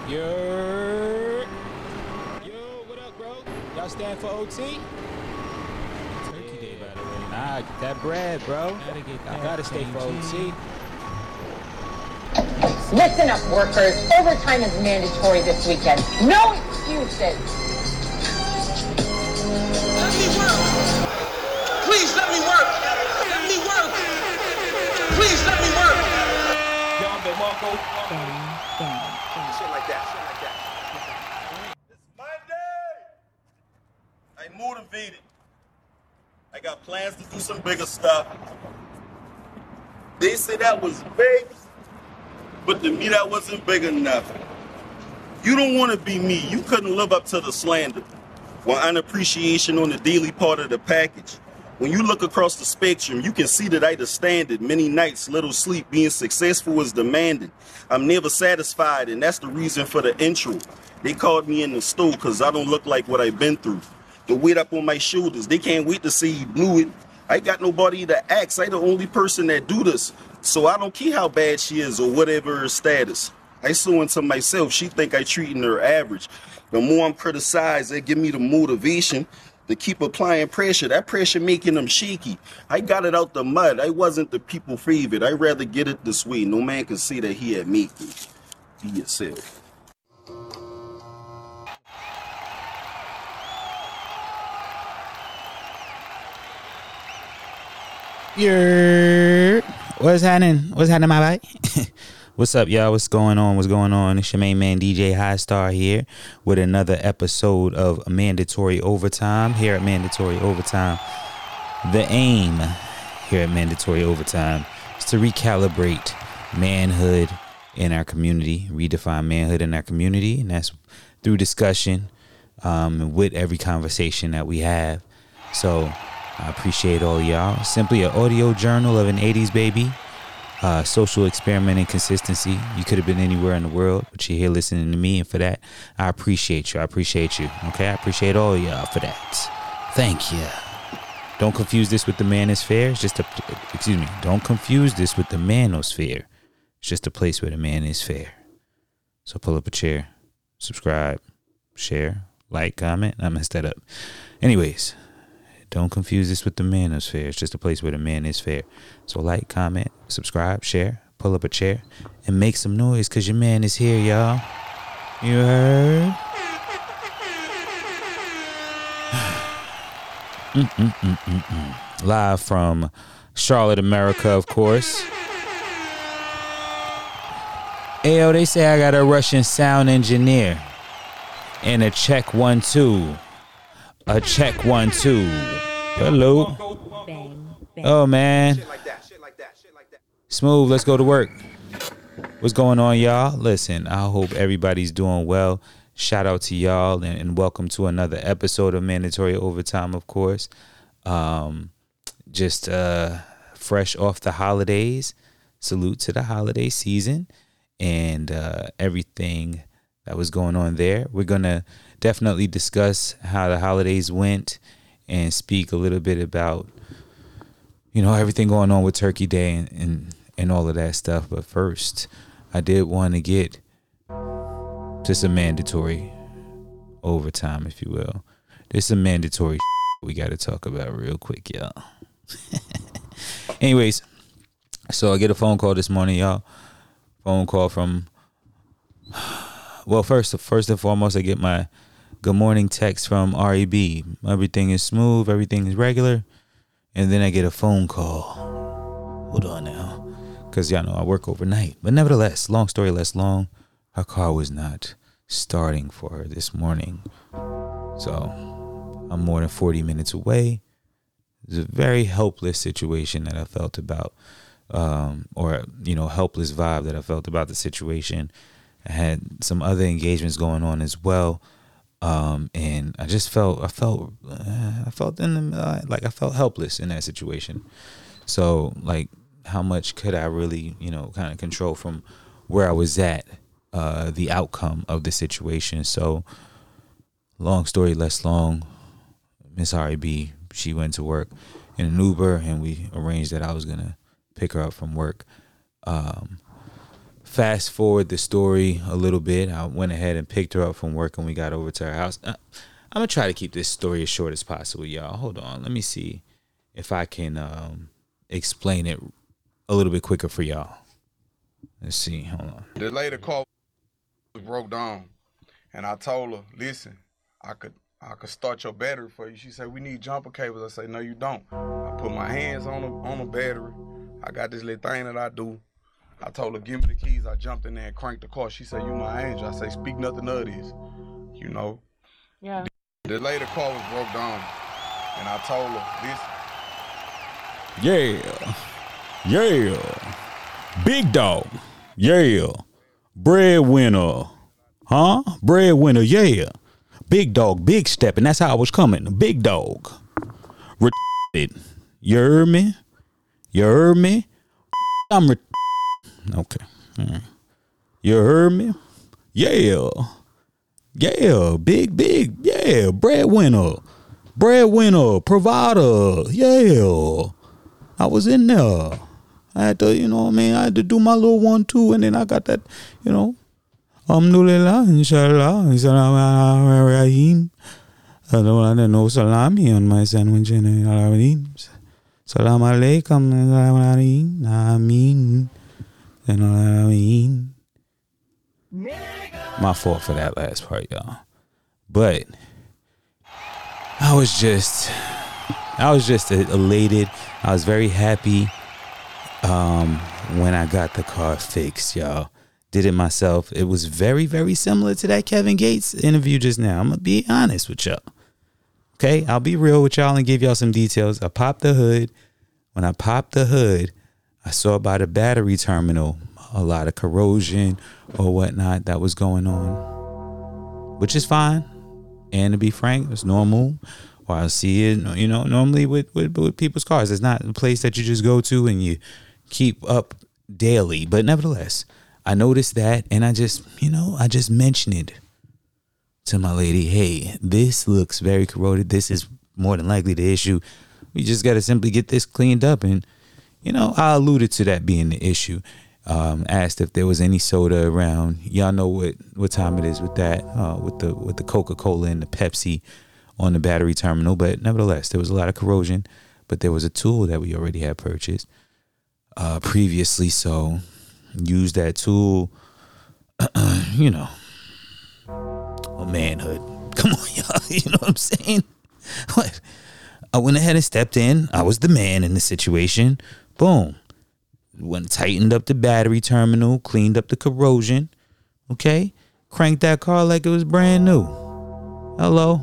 Yo, what up, bro? Y'all stand for OT? Turkey Day, by the way. Nah, get that bread, bro. Gotta get I that gotta stay for OT. Listen up, workers. Overtime is mandatory this weekend. No excuses. Let me work. Please let me work. Let me work. Please let me work. Young DeMarco. Shit like that. It's Monday. I'm motivated. I got plans to do some bigger stuff. They say that was big, but to me that wasn't big enough. You don't want to be me. You couldn't live up to the slander. While unappreciation on the daily part of the package. When you look across the spectrum, you can see that I the standard. Many nights, little sleep, being successful is demanding. I'm never satisfied, and that's the reason for the intro. They called me in the store because I don't look like what I've been through. The weight up on my shoulders, they can't wait to see you blew it. I got nobody to ask. I the only person that do this. So I don't care how bad she is or whatever her status. I so into myself, she think I treating her average. The more I'm criticized, they give me the motivation to keep applying pressure. That pressure making them shaky. I got it out the mud. I wasn't the people favorite. I'd rather get it this way. No man can say that he had made me. Be yourself. What's happening? What's happening, my boy? What's up, y'all? What's going on? What's going on? It's your main man, DJ High Star, here with another episode of Mandatory Overtime here at Mandatory Overtime. The aim here at Mandatory Overtime is to recalibrate manhood in our community, redefine manhood in our community, and that's through discussion with every conversation that we have. So I appreciate all y'all. Simply an audio journal of an 80s baby. Social experiment and consistency. You could have been anywhere in the world, but you're here listening to me, and for that, I appreciate you. I appreciate you. Okay, I appreciate all y'all for that. Thank you. Don't confuse this with the manosphere. It's just don't confuse this with the manosphere. It's just a place where the man is fair. So pull up a chair, subscribe, share, like, comment. I messed that up. Anyways, don't confuse this with the manosphere. It's just a place where the man is fair. So like, comment, subscribe, share, pull up a chair, and make some noise because your man is here, y'all. You heard? Live from Charlotte, America, of course. Ayo, they say I got a Russian sound engineer. And a check 1-2. A check 1-2. Hello. Oh, man. Smooth, let's go to work. What's going on, y'all? Listen, I hope everybody's doing well. Shout out to y'all and welcome to another episode of Mandatory Overtime, of course. Just fresh off the holidays. Salute to the holiday season and everything that was going on there. We're going to definitely discuss how the holidays went and speak a little bit about, everything going on with Turkey Day and all of that stuff. But first, I did want to get to some mandatory overtime, if you will. There's some mandatory we got to talk about real quick, y'all. Anyways, so I get a phone call this morning, y'all. Phone call from, well, first and foremost, I get my good morning text from REB. Everything is smooth. Everything is regular. And then I get a phone call. Hold on now. Because y'all know I work overnight. But nevertheless, long story less long, her car was not starting for her this morning. So I'm more than 40 minutes away. It's a very helpless situation that I felt about, helpless vibe that I felt about the situation. I had some other engagements going on as well. And I felt helpless in that situation. So like, how much could I really, kind of control from where I was at, the outcome of the situation. So long story less long, Miss REB, she went to work in an Uber and we arranged that I was going to pick her up from work. fast forward the story a little bit. I went ahead and picked her up from work and we got over to her house. I'm going to try to keep this story as short as possible, y'all. Hold on. Let me see if I can explain it a little bit quicker for y'all. Let's see. Hold on. The lady car was broke down, and I told her, listen, I could start your battery for you. She said, we need jumper cables. I said, no, you don't. I put my hands on the battery. I got this little thing that I do. I told her, give me the keys. I jumped in there and cranked the car. She said, you my angel. I say, speak nothing of this. You know? Yeah. The lady car was broke down, and I told her, Yeah. Yeah. Big dog. Yeah. Breadwinner. Huh? Breadwinner. Yeah. Big dog. Big step. And that's how I was coming. Big dog. Retarded. You heard me? You heard me? I'm okay. Right. You heard me? Yeah. Yeah. Big. Yeah. Breadwinner. Provider. Yeah. I was in there. I had to, you know what I mean? I had to do my little 1-2, and then I got that, you know. Alhamdulillah, inshallah, Rahim. I don't know salami on my sandwich. Salam alaikum. Ameen. My fault for that last part, y'all. But I was just elated. I was very happy when I got the car fixed, y'all. Did it myself. It was very, very similar to that Kevin Gates interview just now. I'm going to be honest with y'all. Okay? I'll be real with y'all and give y'all some details. I popped the hood. When I popped the hood, I saw by the battery terminal a lot of corrosion or whatnot that was going on, which is fine. And to be frank, it's normal. Or I'll see it, you know, normally with people's cars. It's not a place that you just go to and you keep up daily. But nevertheless, I noticed that, and I just mentioned it to my lady. Hey, this looks very corroded. This is more than likely the issue. We just got to simply get this cleaned up. And, you know, I alluded to that being the issue. Asked if there was any soda around. Y'all know what time it is with that, with the Coca-Cola and the Pepsi on the battery terminal. But nevertheless, there was a lot of corrosion. But there was a tool that we already had purchased previously, so use that tool. You know, manhood. Come on, y'all. You know what I'm saying? What? I went ahead and stepped in. I was the man in the situation. Boom. Went, tightened up the battery terminal, cleaned up the corrosion. Okay? Cranked that car like it was brand new. Hello?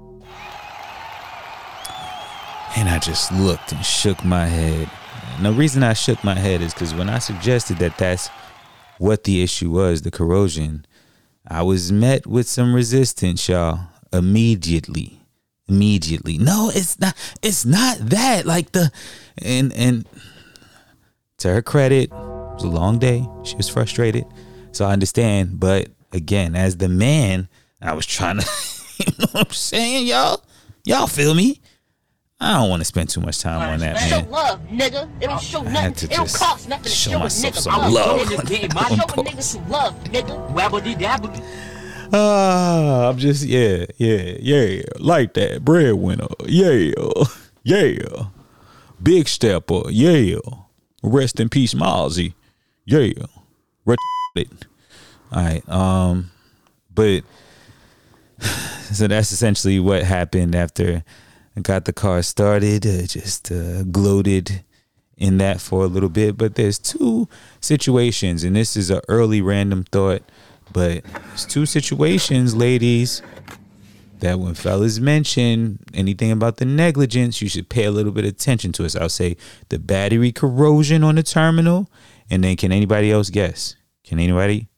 And I just looked and shook my head. And the reason I shook my head is because when I suggested that that's what the issue was, the corrosion, I was met with some resistance, y'all. Immediately. No, it's not that. Like and to her credit, it was a long day. She was frustrated. So I understand. But again, as the man, I was trying to, you know what I'm saying, y'all? Y'all feel me? I don't want to spend too much time on that, man. Show love, nigga. It don't show nothing. It don't cost nothing to show a myself nigga. some love. Show a nigga some love, nigga. Wabbity-dabbity. I'm just, yeah, like that. Breadwinner, yeah. Big stepper, yeah. Rest in peace, Mozzie, yeah. Retarded. All right, but so that's essentially what happened after I got the car started. Just gloated in that for a little bit. But there's two situations, and this is an early random thought. But there's two situations, ladies, that when fellas mention anything about the negligence, you should pay a little bit of attention to it. So I'll say the battery corrosion on the terminal, and then can anybody else guess? Can anybody?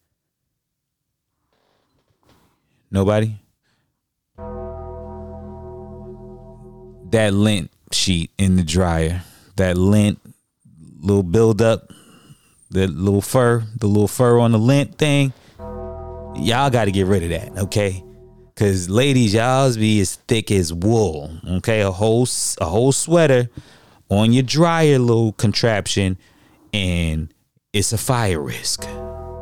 Nobody? That lint sheet in the dryer, that lint, little buildup, the little fur on the lint thing. Y'all got to get rid of that, okay? Because ladies, y'all's be as thick as wool, okay? A whole sweater on your dryer little contraption, and it's a fire risk.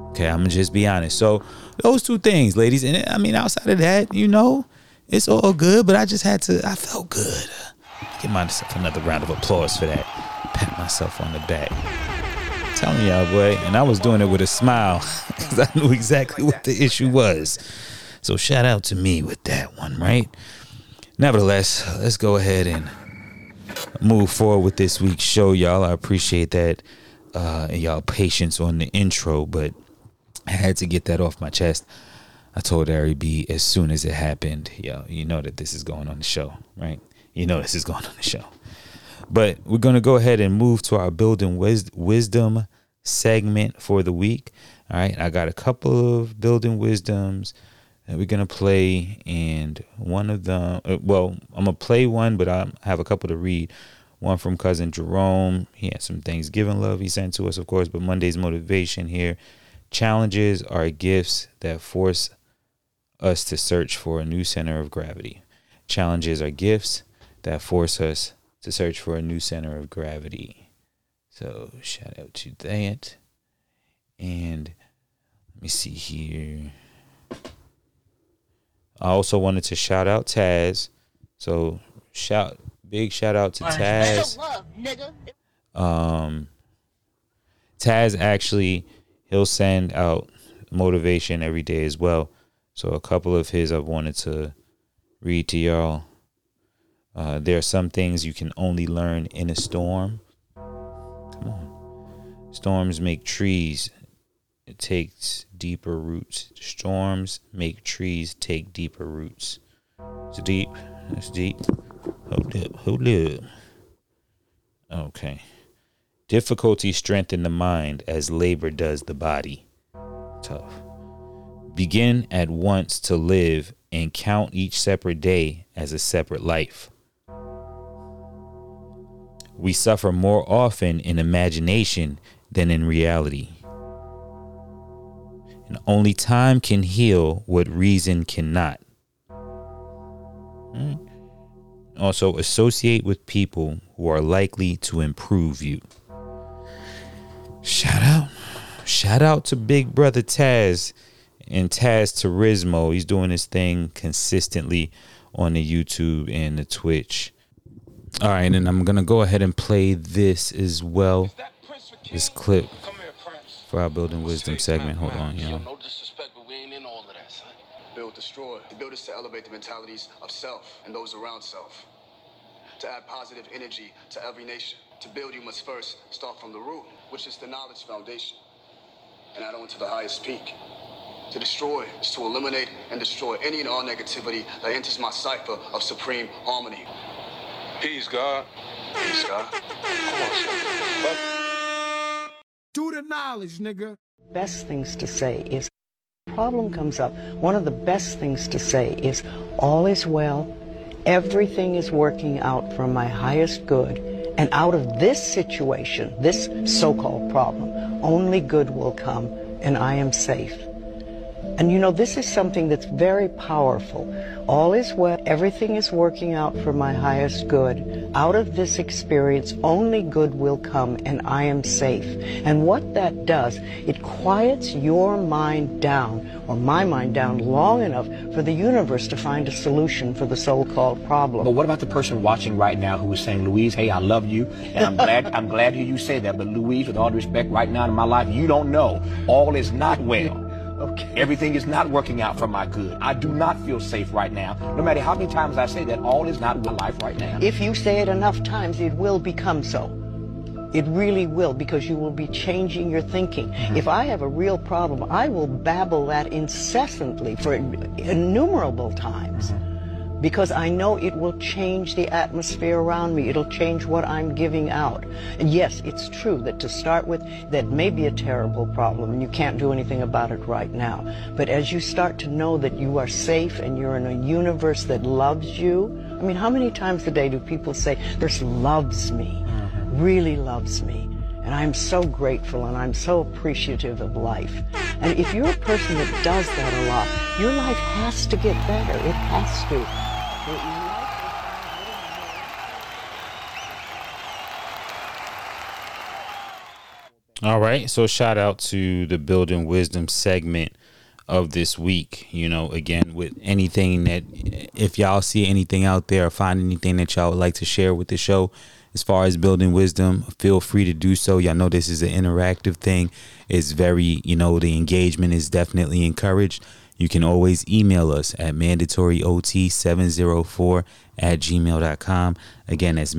Okay, I'm gonna just be honest. So those two things, ladies, and I mean, outside of that, it's all good. But I felt good. Give myself another round of applause for that. Pat myself on the back. I'm telling y'all, boy, and I was doing it with a smile because I knew exactly what the issue was. So shout out to me with that one, right? Nevertheless, let's go ahead and move forward with this week's show, y'all. I appreciate that and y'all patience on the intro, but I had to get that off my chest. I told Ari B as soon as it happened, yo, you know that this is going on the show, right? You know this is going on the show. But we're going to go ahead and move to our Building Wisdom segment for the week. All right, I got a couple of Building Wisdoms that we're going to play, and one of them, I'm going to play one, but I have a couple to read. One from Cousin Jerome. He had some Thanksgiving love he sent to us, of course, but Monday's motivation here. Challenges are gifts that force us to search for a new center of gravity. Challenges are gifts that force us to search for a new center of gravity. So shout out to that. And let me see here. I also wanted to shout out Taz. So big shout out to Taz. Taz actually, he'll send out motivation every day as well. So a couple of his I wanted to read to y'all. There are some things you can only learn in a storm. Come on. Storms make trees. It takes deeper roots. Storms make trees take deeper roots. It's deep. It's deep. Hold up. Okay. Difficulty strengthens the mind as labor does the body. Tough. Begin at once to live and count each separate day as a separate life. We suffer more often in imagination than in reality. And only time can heal what reason cannot. Also, associate with people who are likely to improve you. Shout out to Big Brother Taz and Taz Turismo. He's doing his thing consistently on the YouTube and the Twitch. All right, and I'm going to go ahead and play this as well. This clip for our Building Wisdom segment. Hold on, y'all. No disrespect, but we ain't in all of that, son. Build, destroy. The build is to elevate the mentalities of self and those around self. To add positive energy to every nation. To build, you must first start from the root, which is the knowledge foundation, and add on to the highest peak. To destroy is to eliminate and destroy any and all negativity that enters my cipher of supreme harmony. Peace, God. Peace, God. Come on, son. Do the knowledge, nigga. Best things to say is, problem comes up, one of the best things to say is, all is well, everything is working out for my highest good, and out of this situation, this so-called problem, only good will come, and I am safe. And you know, this is something that's very powerful. All is well, everything is working out for my highest good. Out of this experience, only good will come, and I am safe. And what that does, it quiets your mind down, or my mind down, long enough for the universe to find a solution for the so-called problem. But what about the person watching right now who is saying, Louise, hey, I love you, and I'm glad to hear you say that, but Louise, with all due respect, right now in my life, you don't know. All is not well. Okay. Everything is not working out for my good. I do not feel safe right now. No matter how many times I say that, all is not well life right now. If you say it enough times, it will become so. It really will, because you will be changing your thinking. Mm-hmm. If I have a real problem, I will babble that incessantly for innumerable times. Mm-hmm. Because I know it will change the atmosphere around me. It'll change what I'm giving out. And yes, it's true that to start with, that may be a terrible problem and you can't do anything about it right now. But as you start to know that you are safe and you're in a universe that loves you, I mean, how many times a day do people say, this loves me, really loves me? And I'm so grateful and I'm so appreciative of life. And if you're a person that does that a lot, your life has to get better. It has to. All right. So shout out to the Building Wisdom segment of this week. You know, again, with anything that, if y'all see anything out there or find anything that y'all would like to share with the show as far as building wisdom, feel free to do so. Y'all know this is an interactive thing. It's very, the engagement is definitely encouraged. You can always email us at mandatoryot704@gmail.com. Again, that's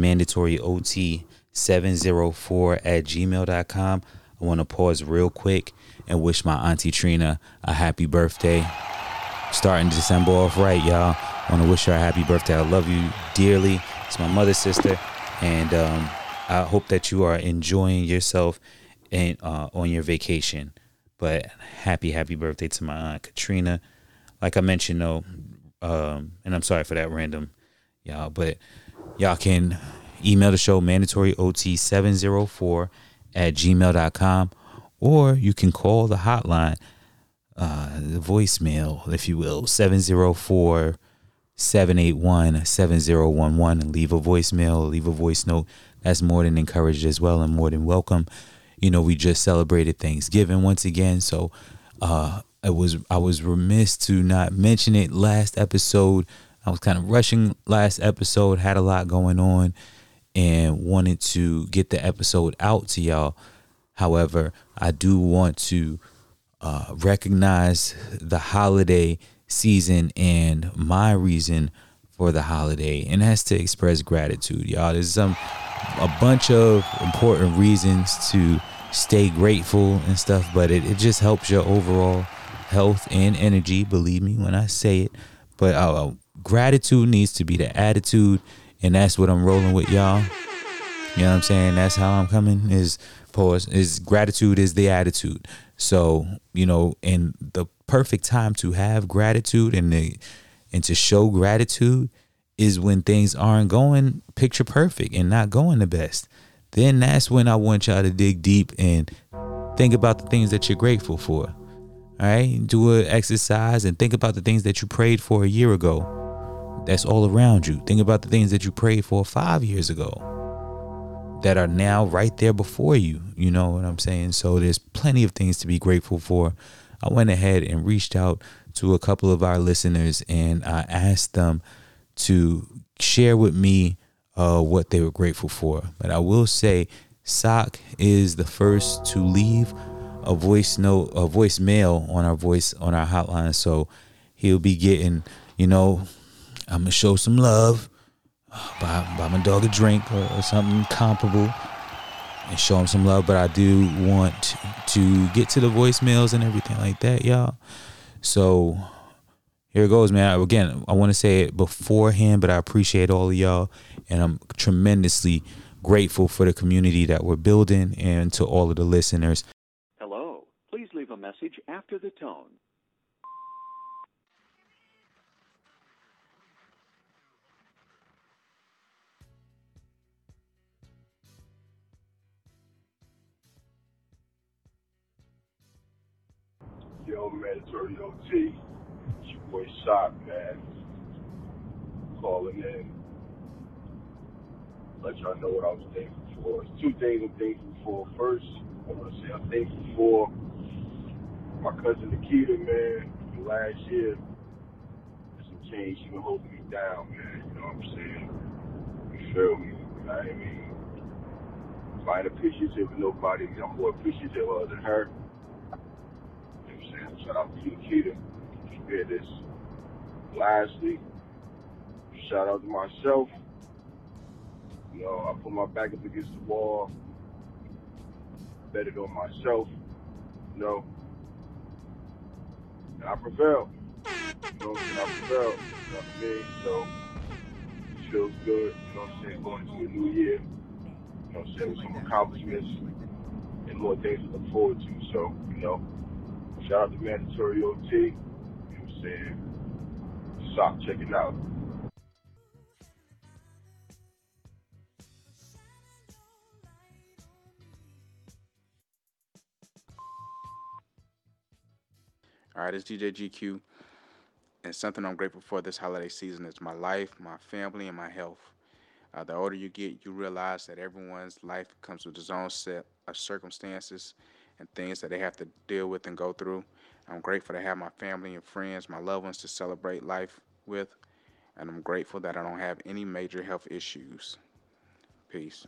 mandatoryot704@gmail.com. I want to pause real quick and wish my auntie Trina a happy birthday. Starting December off right, y'all. I want to wish her a happy birthday. I love you dearly. It's my mother's sister. And I hope that you are enjoying yourself and on your vacation. But happy birthday to my Aunt Katrina. Like I mentioned, though, and I'm sorry for that random, y'all, but y'all can email the show mandatoryot704@gmail.com, or you can call the hotline, the voicemail, if you will, 704-781-7011, and leave a voicemail, leave a voice note. That's more than encouraged as well and more than welcome. We just celebrated Thanksgiving once again, so I was remiss to not mention it last episode. I was kind of rushing last episode, had a lot going on, and wanted to get the episode out to y'all. However, I do want to recognize the holiday season and my reason for the holiday, and that's to express gratitude, y'all. There's a bunch of important reasons to stay grateful and stuff, but it just helps your overall health and energy, believe me when I say it. But gratitude needs to be the attitude, and that's what I'm rolling with, y'all. You know what I'm saying? That's how I'm coming, is gratitude is the attitude. So, and the perfect time to have gratitude and to show gratitude is when things aren't going picture perfect and not going the best. Then that's when I want y'all to dig deep and think about the things that you're grateful for. All right? Do an exercise and think about the things that you prayed for a year ago. That's all around you. Think about the things that you prayed for 5 years ago that are now right there before you. You know what I'm saying? So there's plenty of things to be grateful for. I went ahead and reached out to a couple of our listeners, and I asked them to share with me what they were grateful for. But I will say, Sock is the first to leave a voicemail on our hotline. So he'll be getting, I'm gonna show some love, buy my dog a drink or something comparable and show him some love. But I do want to get to the voicemails and everything like that, y'all. So here it goes, man. Again, I want to say it beforehand, but I appreciate all of y'all, and I'm tremendously grateful for the community that we're building, and to all of the listeners. Hello. Please leave a message after the tone. Yo, Mandatory OT. It's your boy Sock, man. Calling in. Let y'all know what I was thankful for. There's two things I'm thankful for. First, I want to say I'm thankful for my cousin Nikita, man. Last year, there's some change. She been holding me down, man. You know what I'm saying? You feel me? You know what I mean? If I ain't appreciative of nobody, I'm more appreciative of than her. You know what I'm saying? Shout out to you, Nikita. You hear this. Lastly, shout out to myself. I put my back up against the wall, betted on myself, and I prevailed. I prevailed, you know what I mean? So, it feels good, you know what I'm saying, going into a new year, you know what I'm saying, with some accomplishments and more things to look forward to. So, shout out to Mandatory OT, you know what I'm saying, Sock, check it out. All right, it's DJ GQ, and something I'm grateful for this holiday season is my life, my family, and my health. The older you get, you realize that everyone's life comes with its own set circumstances and things that they have to deal with and go through. I'm grateful to have my family and friends, my loved ones to celebrate life with, and I'm grateful that I don't have any major health issues. Peace.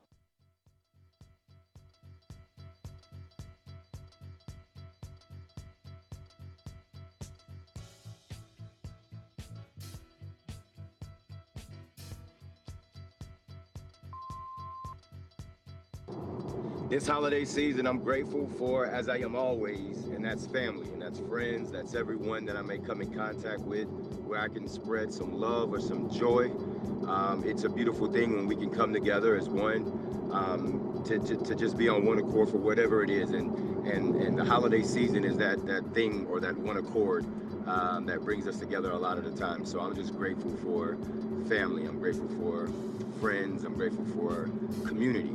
This holiday season, I'm grateful for, as I am always, and that's family, and that's friends, that's everyone that I may come in contact with, where I can spread some love or some joy. It's a beautiful thing when we can come together as one, to just be on one accord for whatever it is, and the holiday season is that thing or that one accord that brings us together a lot of the time. So I'm just grateful for family, I'm grateful for friends, I'm grateful for community.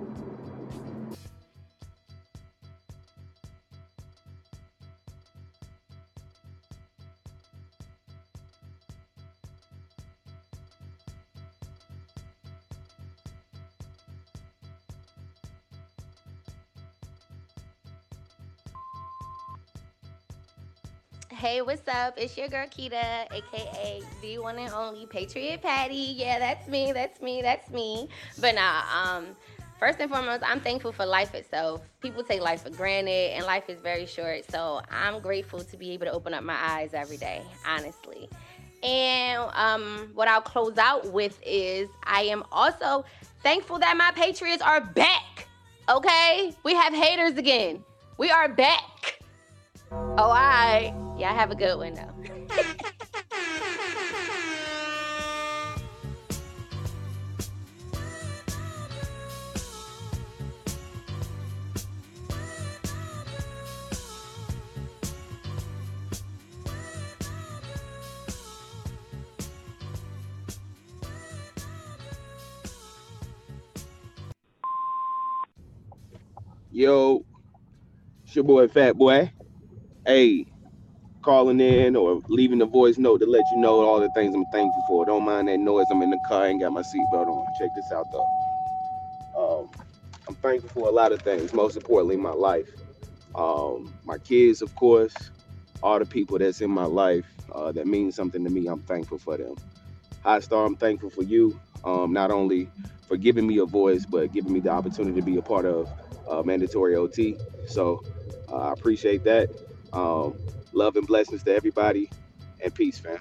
Hey, what's up? It's your girl Keita, aka the one and only Patriot Patty. Yeah, that's me. But first and foremost, I'm thankful for life itself. People take life for granted, and life is very short. So I'm grateful to be able to open up my eyes every day, honestly. And what I'll close out with is I am also thankful that my Patriots are back. Okay, we have haters again. We are back. Oh, all right. Yeah, have a good one, though. Yo, it's your boy Fat Boy. Hey, calling in or leaving a voice note to let you know all the things I'm thankful for. Don't mind that noise. I'm in the car. I ain't got my seatbelt on. Check this out, though. I'm thankful for a lot of things. Most importantly, my life. My kids, of course. All the people that's in my life that mean something to me. I'm thankful for them. High Star, I'm thankful for you. Not only for giving me a voice, but giving me the opportunity to be a part of Mandatory OT. So I appreciate that. Love and blessings to everybody, and peace, fam.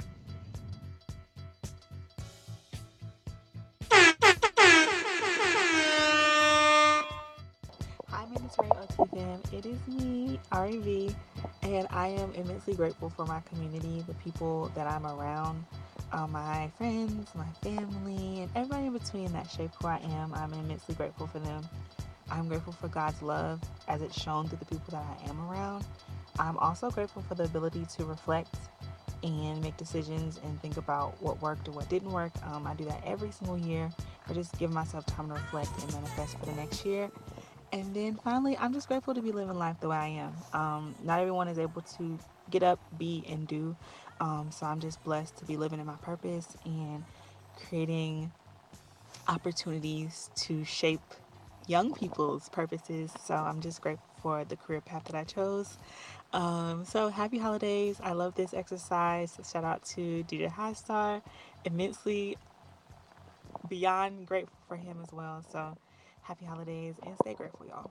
Hi, Mandatory OT fam. It is me, REV, and I am immensely grateful for my community, the people that I'm around, my friends, my family, and everybody in between that shape who I am. I'm immensely grateful for them. I'm grateful for God's love as it's shown through the people that I am around. I'm also grateful for the ability to reflect and make decisions and think about what worked or what didn't work. I do that every single year. I just give myself time to reflect and manifest for the next year. And then finally, I'm just grateful to be living life the way I am. Not everyone is able to get up, be, and do. So I'm just blessed to be living in my purpose and creating opportunities to shape young people's purposes. So I'm just grateful for the career path that I chose. So happy holidays. I love this exercise. Shout out to DJ High Star. Immensely beyond grateful for him as well. So happy holidays and stay grateful, y'all.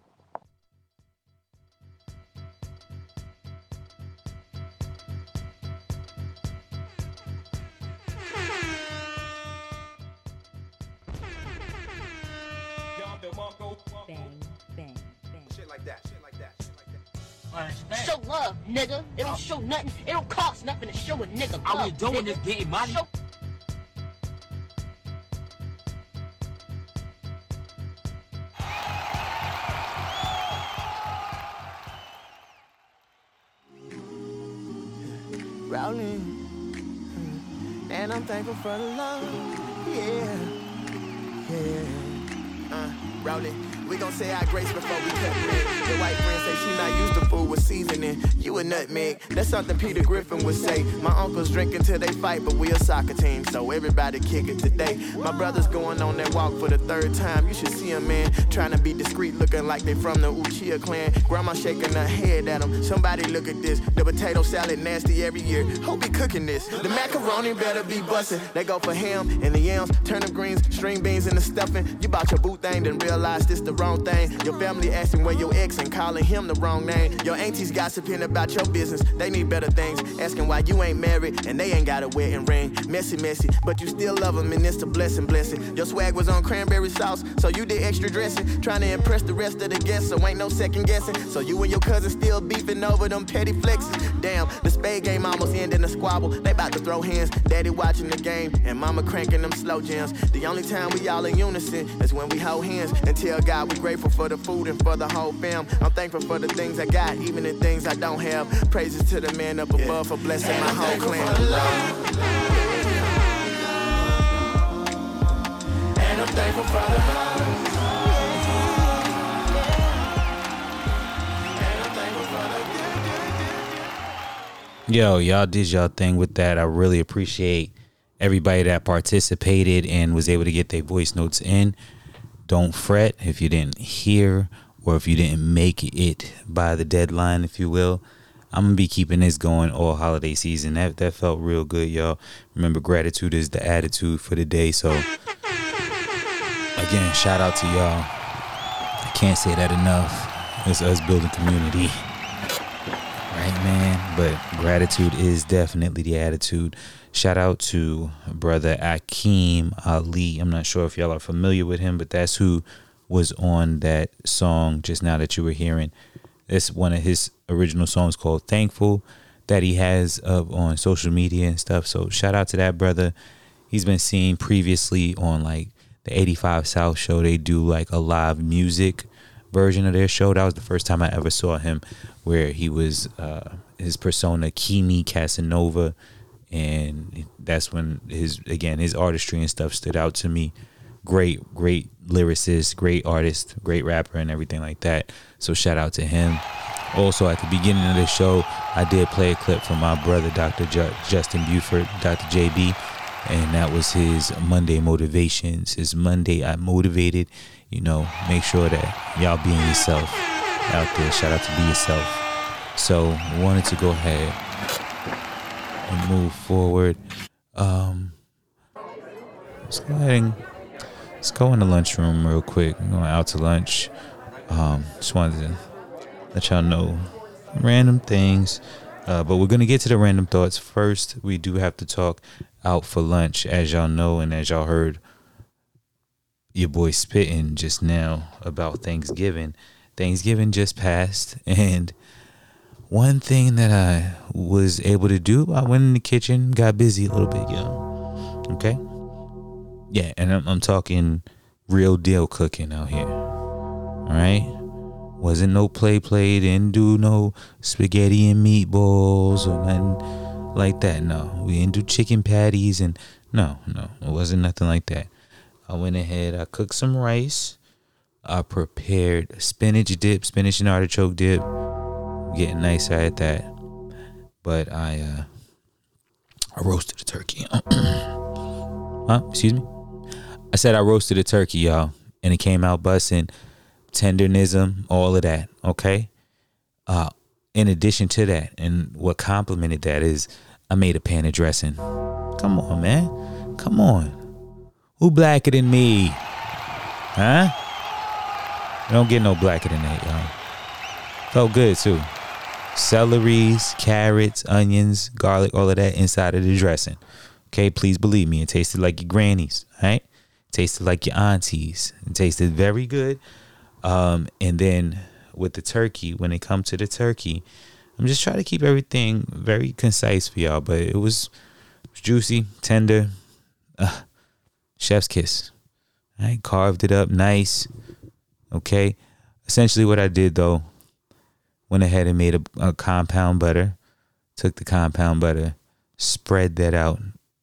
Bang, bang, bang. Shit like that. Show love, nigga. It don't show nothing. It don't cost nothing to show a nigga love. I was doing this getting money. Rolling, and I'm thankful for the love. Yeah. Rolling. We gon' say our grace before we cut bread. Your white friend say she not used to fool with with seasoning. You a nutmeg, that's something Peter Griffin would say. My uncles drinking till they fight, but we a soccer team, so everybody kick it today. My brother's going on that walk for the third time. You should see him, man, trying to be discreet, looking like they from the Uchiha clan. Grandma shaking her head at him. Somebody look at this. The potato salad nasty every year. Who be cooking this? The macaroni better be bussin'. They go for ham and the yams, turnip greens, string beans and the stuffing. You bought your boo thing, then realize this the wrong thing. Your family asking where your ex and calling him the wrong name. Your aunties gossiping about your business. They need better things. Asking why you ain't married and they ain't got a wedding ring. Messy, but you still love them and it's a blessing. Your swag was on cranberry sauce, so you did extra dressing. Trying to impress the rest of the guests, so ain't no second guessing. So you and your cousin still beefing over them petty flexes. Damn, the spade game almost ended in a squabble. They about to throw hands, daddy watching the game, and mama cranking them slow jams. The only time we all in unison is when we hold hands and tell God we grateful for the food and for the whole fam. I'm thankful for the things I got, even the things I don't have. Praises to the man up above for blessing my whole clan. And I'm thankful for the love. Yo, y'all did y'all thing with that. I really appreciate everybody that participated and was able to get their voice notes in. Don't fret if you didn't hear or if you didn't make it by the deadline, if you will. I'm going to be keeping this going all holiday season. That felt real good, y'all. Remember, gratitude is the attitude for the day. So, again, shout out to y'all. I can't say that enough. It's us building community. Right, man? But gratitude is definitely the attitude. Shout out to brother Akeem Ali. I'm not sure if y'all are familiar with him, but that's who was on that song just now that you were hearing. It's one of his original songs called Thankful that he has up on social media and stuff. So shout out to that brother. He's been seen previously on like the 85 South show. They do like a live music version of their show. That was the first time I ever saw him, where he was his persona Kimi Casanova, and that's when his artistry and stuff stood out to me. Great lyricist, great artist, great rapper, and everything like that. So shout out to him. Also, at the beginning of the show, I did play a clip from my brother, Dr. Justin Buford, Dr. JB, and that was his Monday motivations. His Monday I motivated. You know, make sure that y'all being yourself out there. Shout out to Be Yourself. So, I wanted to go ahead and move forward. Let's go ahead and let's go in the lunchroom real quick. I'm going out to lunch. Just wanted to let y'all know random things. But we're going to get to the random thoughts first. We do have to talk out for lunch, as y'all know, and as y'all heard your boy spitting just now about Thanksgiving. Thanksgiving just passed, and one thing that I was able to do, I went in the kitchen, got busy a little bit, yo. Okay? Yeah, and I'm talking real deal cooking out here. All right? Wasn't no play, didn't do no spaghetti and meatballs or nothing like that. No, we didn't do chicken patties, and no, it wasn't nothing like that. I went ahead, I cooked some rice. I prepared spinach and artichoke dip. Getting nicer at that. But I roasted a turkey. Excuse me? I said I roasted a turkey, y'all. And it came out busting. Tenderism, all of that, okay? In addition to that, and what complemented that is I made a pan of dressing. Come on, man. Come on. Who blacker than me? Huh? Don't get no blacker than that, y'all. Felt good, too. Celeries, carrots, onions, garlic, all of that inside of the dressing. Okay, please believe me. It tasted like your grannies, right? It tasted like your aunties. It tasted very good. And then with the turkey, when it comes to the turkey, I'm just trying to keep everything very concise for y'all, but it was juicy, tender, chef's kiss. I carved it up nice. Okay. Essentially what I did though, went ahead and made a compound butter, took the compound butter, spread that out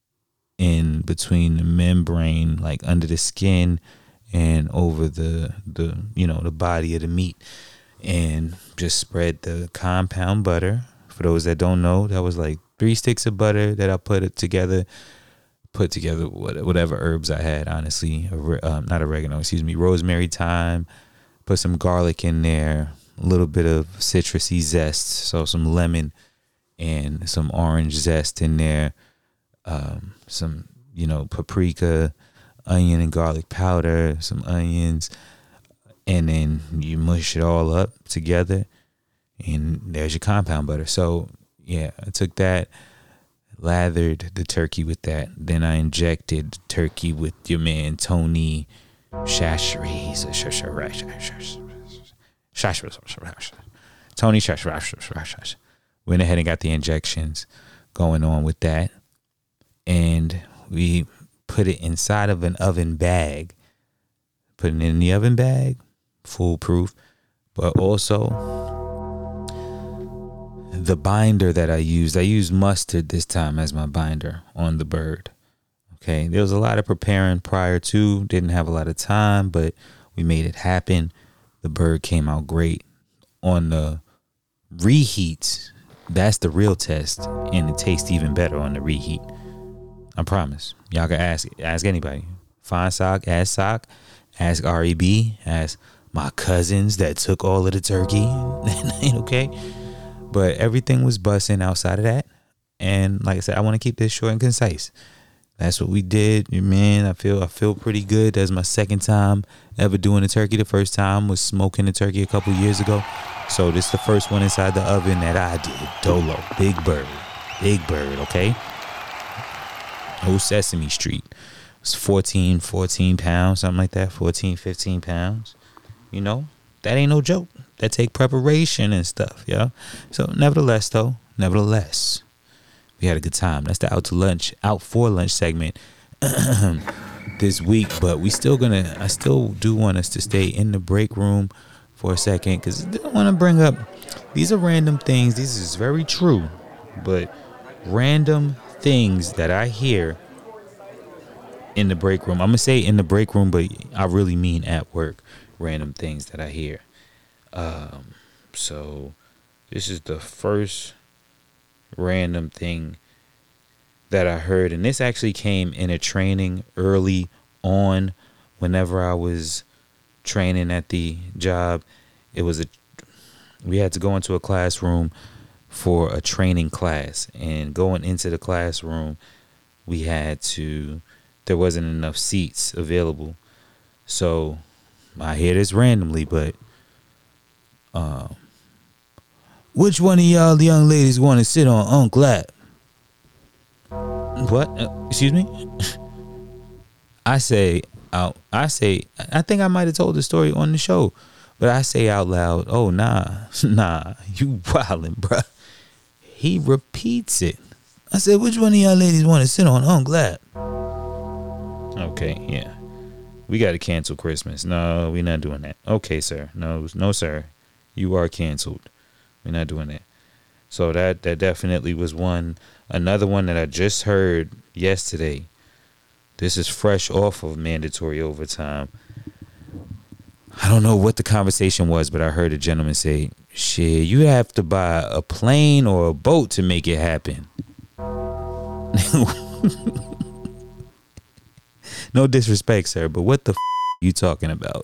in between the membrane, like under the skin and over the body of the meat. and just spread the compound butter. For those that don't know, that was like 3 sticks of butter that I put together whatever herbs I had, honestly. Not oregano, rosemary, thyme. Put some garlic in there, a little bit of citrusy zest, so some lemon and some orange zest in there, some, paprika, onion and garlic powder, some onions, and then you mush it all up together, and there's your compound butter. So, yeah, I took that, lathered the turkey with that. Then I injected the turkey with your man Tony Chachere's. Tony Chachere's. Went ahead and got the injections going on with that. And we put it inside of an oven bag. Put it in the oven bag, foolproof. But also, the binder that I used mustard this time as my binder on the bird. Okay, there was a lot of preparing prior to, didn't have a lot of time, but we made it happen. The bird came out great. On the reheats, that's the real test, and it tastes even better on the reheat. I promise. Y'all can ask anybody. Find Sock, ask REB, ask my cousins that took all of the turkey. Okay? But everything was busting outside of that. And like I said, I want to keep this short and concise. That's what we did. Man, I feel pretty good. That's my second time ever doing a turkey. The first time was smoking a turkey a couple years ago. So this is the first one inside the oven that I did. Dolo. Big bird, okay? Old Sesame Street. It's 14 pounds, something like that. 14, 15 pounds. That ain't no joke. That take preparation and stuff, yeah. So nevertheless, we had a good time. That's the out for lunch segment this week. But I still do want us to stay in the break room for a second, because I don't want to bring up, these are random things. This is very true, but random things that I hear in the break room. I'm going to say in the break room, but I really mean at work. Random things that I hear. So this is the first random thing that I heard, and this actually came in a training early on. Whenever I was training at the job, we had to go into a classroom for a training class, and going into the classroom, there wasn't enough seats available. So I hear this randomly, but which one of y'all the young ladies want to sit on Uncle Lap? What? Excuse me? I think I might have told the story on the show, but I say out loud, oh, nah, you wildin', bruh. He repeats it. I said, which one of y'all ladies want to sit on Uncle Lap? Okay, yeah. We got to cancel Christmas. No, we're not doing that. Okay, sir. No, sir. You are canceled. We're not doing that. So that definitely was one. Another one that I just heard yesterday. This is fresh off of mandatory overtime. I don't know what the conversation was, but I heard a gentleman say, shit, you have to buy a plane or a boat to make it happen. No disrespect, sir, but what the you talking about?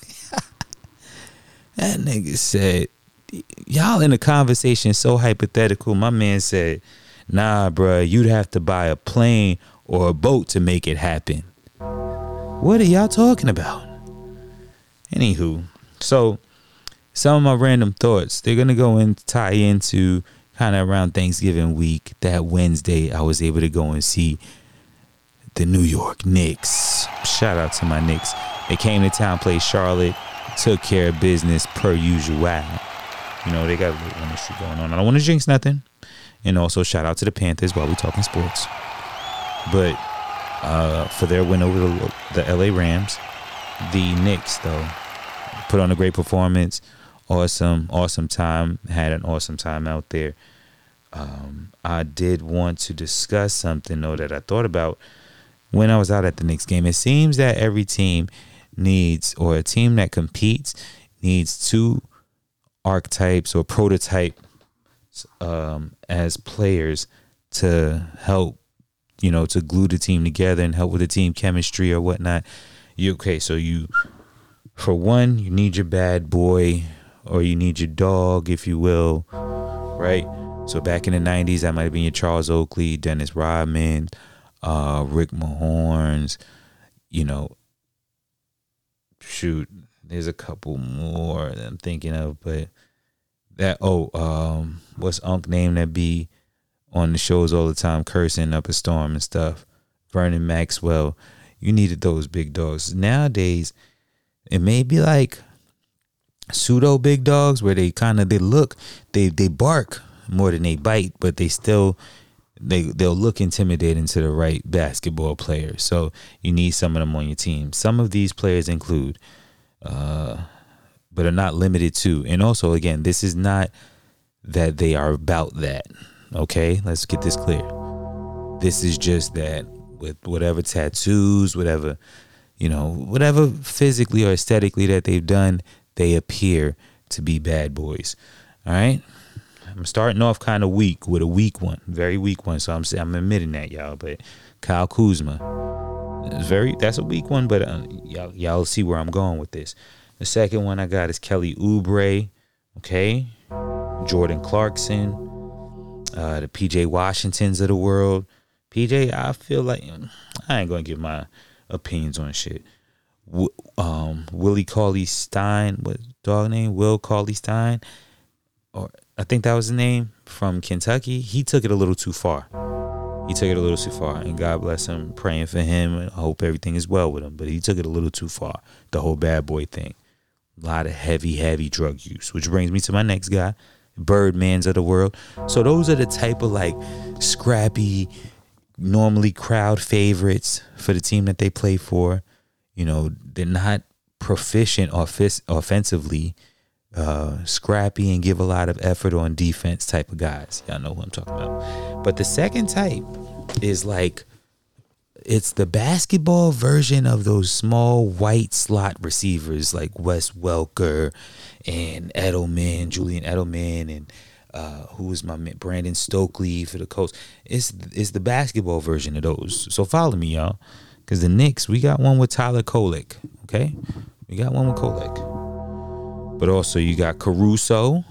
That nigga said, y'all in a conversation so hypothetical. My man said, nah, bruh, you'd have to buy a plane or a boat to make it happen. What are y'all talking about? Anywho, so some of my random thoughts, they're going to go and tie into kind of around Thanksgiving week. That Wednesday, I was able to go and see the New York Knicks. Shout out to my Knicks. They came to town, played Charlotte, took care of business per usual. They got a little industry going on. I don't want to jinx nothing. And also shout out to the Panthers while we talking sports. But for their win over the LA Rams, the Knicks, though, put on a great performance. Awesome time. Had an awesome time out there. I did want to discuss something, though, that I thought about when I was out at the Knicks game. It seems that every team needs, or a team that competes needs 2 archetypes or prototype as players to help, to glue the team together and help with the team chemistry or whatnot. So for one, you need your bad boy or you need your dog, if you will, right? So back in the 90s, that might have been your Charles Oakley, Dennis Rodman, Rick Mahorns, shoot, there's a couple more that I'm thinking of, but what's Unc name that be on the shows all the time, cursing up a storm and stuff? Vernon Maxwell. You needed those big dogs. Nowadays, it may be like pseudo big dogs where they bark more than they bite, but they'll look intimidating to the right basketball player. So you need some of them on your team. Some of these players include, but are not limited to. And also, again, this is not that they are about that. Okay, let's get this clear. This is just that with whatever tattoos, whatever physically or aesthetically that they've done, they appear to be bad boys. All right. I'm starting off kind of weak with a weak one, very weak one. So I'm admitting that, y'all. But Kyle Kuzma, that's a weak one. But y'all see where I'm going with this. The second one I got is Kelly Oubre, okay, Jordan Clarkson, the PJ Washingtons of the world. PJ, I feel like I ain't gonna give my opinions on shit. Willie Cauley-Stein, what dog name? Will Cauley-Stein, or I think that was his name, from Kentucky. He took it a little too far. And God bless him. Praying for him. I hope everything is well with him. But he took it a little too far. The whole bad boy thing. A lot of heavy drug use, which brings me to my next guy, Birdmans of the world. So those are the type of like scrappy, normally crowd favorites for the team that they play for. They're not proficient offensively, scrappy and give a lot of effort on defense type of guys. Y'all know who I'm talking about. But the second type is like, it's the basketball version of those small white slot receivers like Wes Welker and Julian Edelman, and who was my man, Brandon Stokely for the Colts. It's the basketball version of those. So follow me, y'all, because the Knicks, we got one with Tyler Kolek, okay? We got one with Kolek. But also you got Caruso,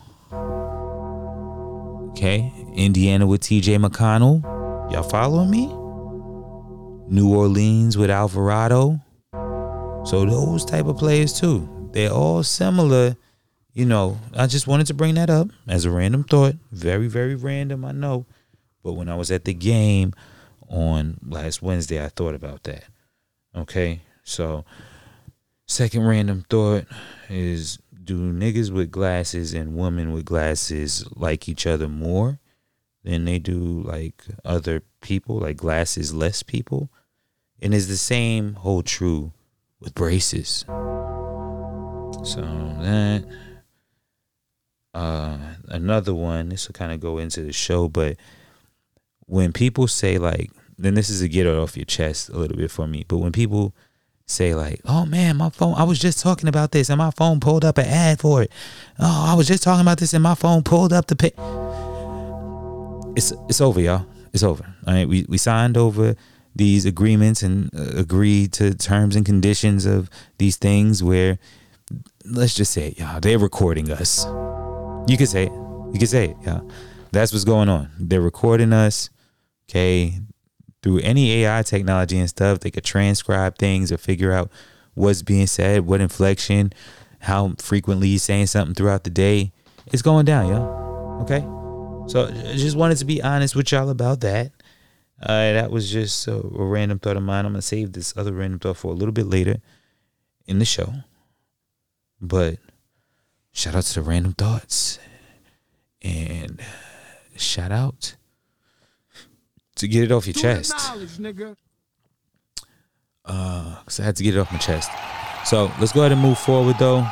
okay? Indiana with TJ McConnell. Y'all following me? New Orleans with Alvarado. So those type of players too. They're all similar. I just wanted to bring that up as a random thought. Very, very random, I know. But when I was at the game on last Wednesday, I thought about that. Okay? So, second random thought is, do niggas with glasses and women with glasses like each other more than they do like other people, like glasses less people? And is the same hold true with braces? So that, another one, this will kind of go into the show, but when people say like, then this is to get it off your chest a little bit for me, but when people say like, oh man, my phone, I was just talking about this and my phone pulled up an ad for it. Oh, I was just talking about this and my phone pulled up the pay. It's over, y'all. It's over. All right, we signed over these agreements and agreed to terms and conditions of these things where, let's just say it, y'all, they're recording us. You can say it, y'all. That's what's going on. They're recording us, okay? Through any AI technology and stuff, they could transcribe things or figure out what's being said, what inflection, how frequently you're saying something throughout the day. It's going down, y'all. Okay? So I just wanted to be honest with y'all about that. That was just a random thought of mine. I'm going to save this other random thought for a little bit later in the show. But shout out to the random thoughts. And shout out to get it off your chest. Because I had to get it off my chest. So let's go ahead and move forward, though.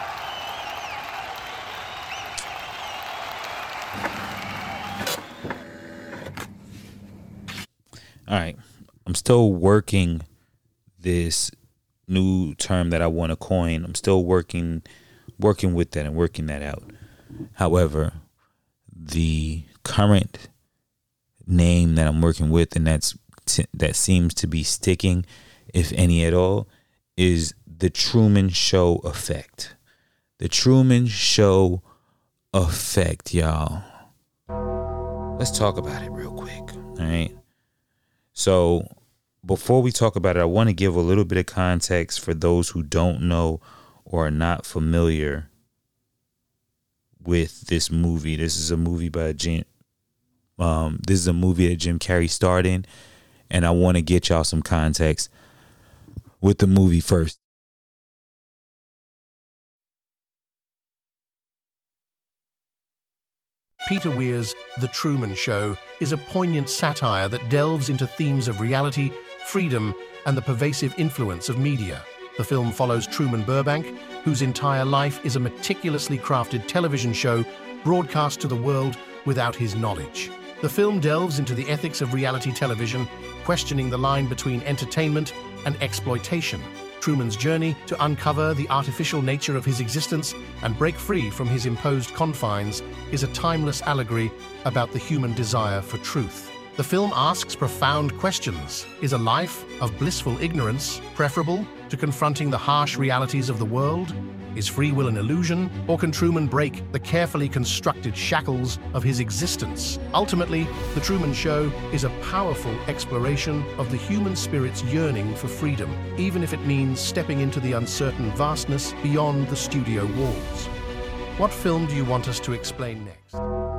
All right, I'm still working this new term that I want to coin. I'm still working with that and working that out. However, the current name that I'm working with, and that seems to be sticking, if any at all, is The Truman Show Effect. The Truman Show Effect, y'all. Let's talk about it real quick, all right? So before we talk about it, I want to give a little bit of context for those who don't know or are not familiar with this movie. This is a movie by Jim Carrey starred in, and I want to get y'all some context with the movie first. Peter Weir's The Truman Show is a poignant satire that delves into themes of reality, freedom, and the pervasive influence of media. The film follows Truman Burbank, whose entire life is a meticulously crafted television show broadcast to the world without his knowledge. The film delves into the ethics of reality television, questioning the line between entertainment and exploitation. Truman's journey to uncover the artificial nature of his existence and break free from his imposed confines is a timeless allegory about the human desire for truth. The film asks profound questions. Is a life of blissful ignorance preferable to confronting the harsh realities of the world? Is free will an illusion, or can Truman break the carefully constructed shackles of his existence? Ultimately, The Truman Show is a powerful exploration of the human spirit's yearning for freedom, even if it means stepping into the uncertain vastness beyond the studio walls. What film do you want us to explain next?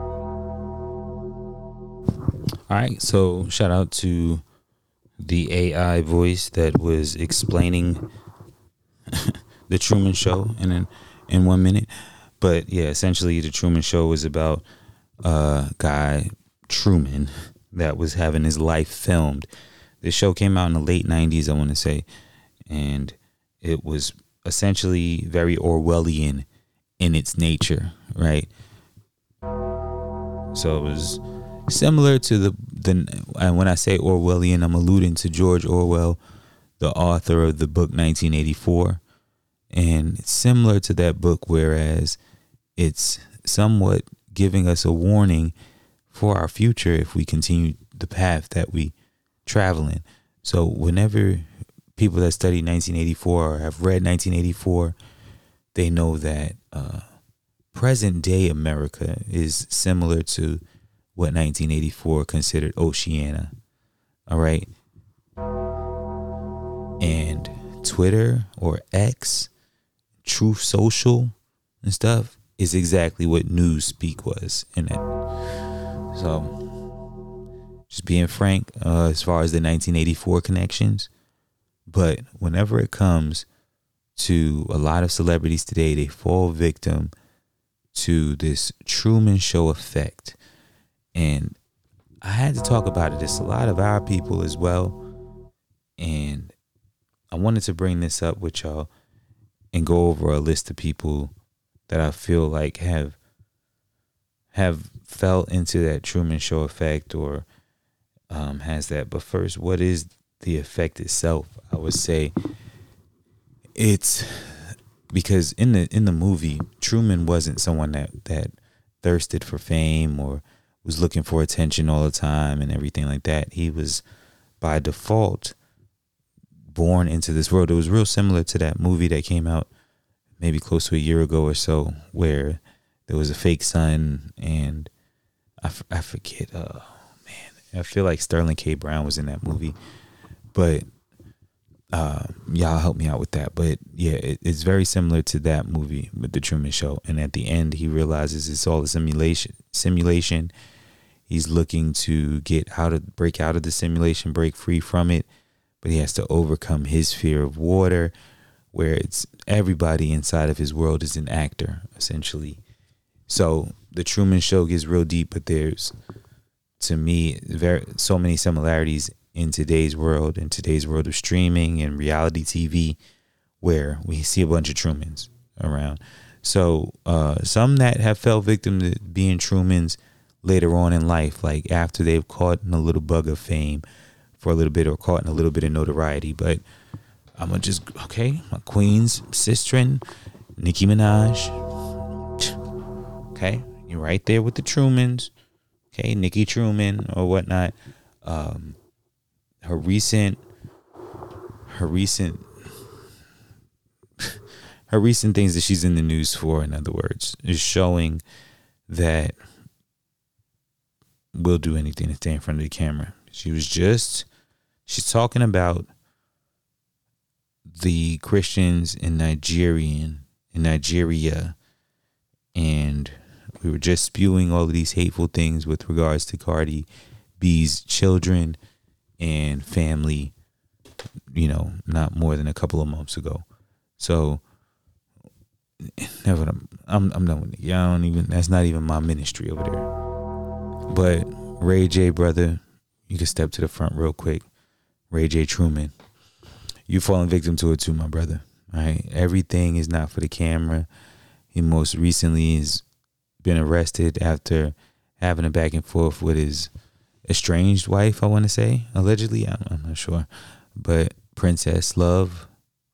All right, so shout out to the AI voice that was explaining The Truman Show in 1 minute. But yeah, essentially The Truman Show was about a guy, Truman, that was having his life filmed. This show came out in the late 90s, I want to say, and it was essentially very Orwellian in its nature, right? So it was similar to and when I say Orwellian, I'm alluding to George Orwell, the author of the book 1984. And it's similar to that book, whereas it's somewhat giving us a warning for our future if we continue the path that we travel in. So whenever people that study 1984 or have read 1984, they know that present day America is similar to what 1984 considered Oceania. All right. And Twitter or X, Truth Social and stuff is exactly what Newspeak was in that. So just being frank, as far as the 1984 connections, but whenever it comes to a lot of celebrities today, they fall victim to this Truman Show effect. And I had to talk about it. It's a lot of our people as well. And I wanted to bring this up with y'all and go over a list of people that I feel like have fell into that Truman Show effect or has that. But first, what is the effect itself? I would say it's because in the movie, Truman wasn't someone that thirsted for fame or was looking for attention all the time and everything like that. He was by default born into this world. It was real similar to that movie that came out maybe close to a year ago or so, where there was a fake son, and I forget. Oh man, I feel like Sterling K. Brown was in that movie, but y'all help me out with that. But yeah, it's very similar to that movie with The Truman Show. And at the end, he realizes it's all a simulation. He's looking to break out of the simulation, break free from it. But he has to overcome his fear of water, where it's everybody inside of his world is an actor, essentially. So The Truman Show gets real deep, but there's, to me, so many similarities in today's world of streaming and reality TV, where we see a bunch of Trumans around. So some that have fell victim to being Trumans later on in life, like after they've caught in a little bug of fame for a little bit or caught in a little bit of notoriety. But I'm going to my Queen's sister, Nicki Minaj. Okay, you're right there with the Trumans. Okay, Nikki Truman or whatnot. Her recent things that she's in the news for, in other words, is showing that we'll do anything to stay in front of the camera. She's talking about the Christians in Nigeria, and we were just spewing all of these hateful things with regards to Cardi B's children and family, not more than a couple of months ago. So I'm done with it. That's not even my ministry over there. But Ray J, brother, you can step to the front real quick. Ray J Truman, you fallen victim to it too, my brother. All right, everything is not for the camera. He most recently has been arrested after having a back and forth with his estranged wife, I want to say, allegedly. I'm not sure, but Princess Love,